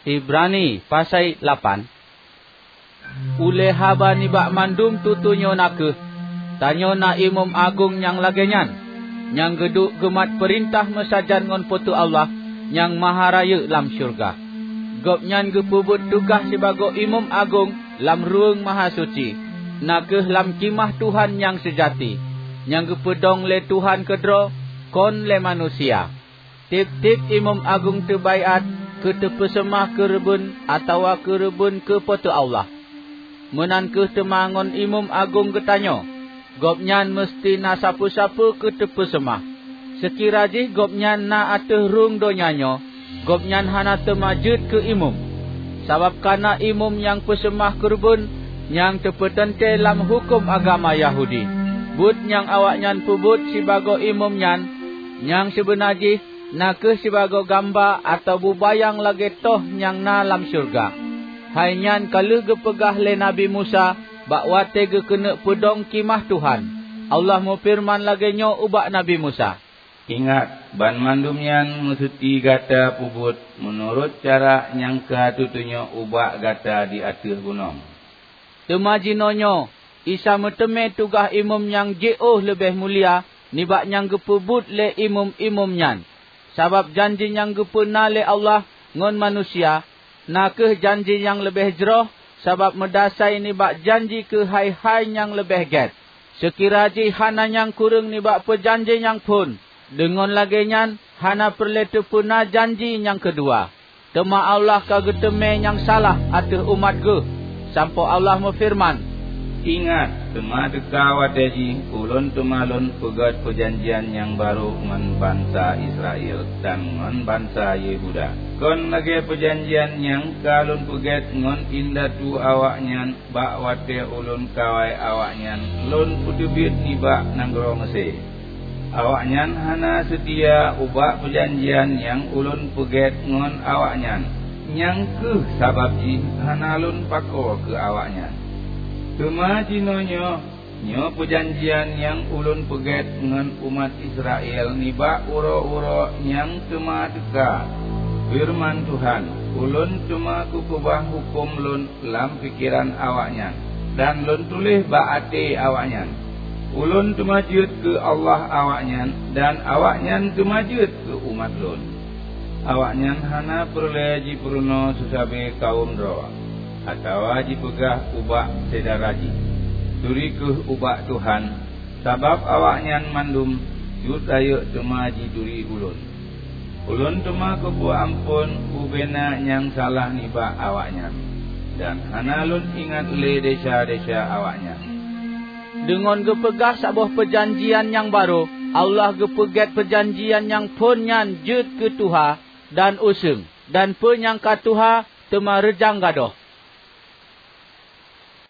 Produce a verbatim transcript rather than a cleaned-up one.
Ibrani pasal lapan. Ule haba ni bak mandum tutunyo nakeh. Tanyo na imam agung yang lagenyan. Yang geduk gemat perintah mesajan ngon putu Allah. Yang maha raya lam syurga. Gopnyan gepubut tugas sebagai imam agung lam ruang maha suci. Nakeh lam kimah Tuhan yang sejati. Yang gepedong le Tuhan kedro. Kon le manusia. Tip-tip imam agung terbaiat. Ke terpesemah ke rebun. Atau ke rebun ke putu Allah. Menan ke temangon imam agung getanyo. Gopnyan mesti na sapu-sapu ke terpesemah. Sekiranya gopnyan na ateh rung donyanyo. Gopnyan hana temajud ke imam. Sabab kana imam yang pesemah kurbun. Yang terpetente dalam hukum agama Yahudi. But yang awaknyan pebut sebagai imam nyan. Yang sebenarnya na ke sebagai gambar atau bubayang lagi toh yang na dalam syurga. Hai nyan kalau gepegah le Nabi Musa. Bakwa tega kena pedong kimah Tuhan. Allah mau firman lagi nyo ubak Nabi Musa. Ingat, ban mandumyan musuti gata pubut. Menurut cara yang kehatutunyo ubak gata di atas gunung. Temajinonyo. Isa meteme tugah imam yang jauh lebih mulia. Nibak yang gepubut le imam-imam nyan. Sabab janji yang gepena le Allah ngon manusia. Nakeh janji yang lebih jeroh. Sebab medasai ni bak janji ke hai-hai yang lebih get. Sekiranya hana yang kurang ni bak perjanji yang pun. Dengan lagi nyan, hana perlu terpuna janji yang kedua. Tema Allah kageteme yang salah atas umat ke. Sampai Allah memfirman. Ingat, tema deka wadaji, ulun temalun pegat perjanjian yang baru dengan bangsa Israel dan dengan bangsa Yehuda. Kon lagi perjanjian yang kalun pegat ngon indatu awaknyan bak wate ulun kawai awaknyan lun putubit nibak nanggro Mesir. Awaknyan hana setia ubak perjanjian yang ulun pegat ngon awaknyan. Yang ke sababji hana lun pako ke awaknyan. Kemajinonyo nyo perjanjian yang ulun pegat ngon umat Israel nibak uro-uro yang cuma deka. Firman Tuhan, ulun cuma kukubah hukum lun lam pikiran awaknya. Dan lun tulis ba'ate awaknya. Ulun temajud ke Allah awaknya. Dan awaknya temajud ke umat lun. Awaknya hana perleji peruno susabe kaum drawa. Atau haji pegah ubak sedaraji. Turi ke ubak Tuhan. Sabab awaknya mandum. Yud ayuk temaji turi ulun. Ulun cuma kebu ampun ubena yang salah nibak awaknya. Dan hana lun ingat le desa-desa awaknya. Dengan gepegah sabuh perjanjian yang baru. Allah gepegat perjanjian yang punyan jud ke Tuhan dan usung. Dan penyangka Tuhan tema rejang gadoh.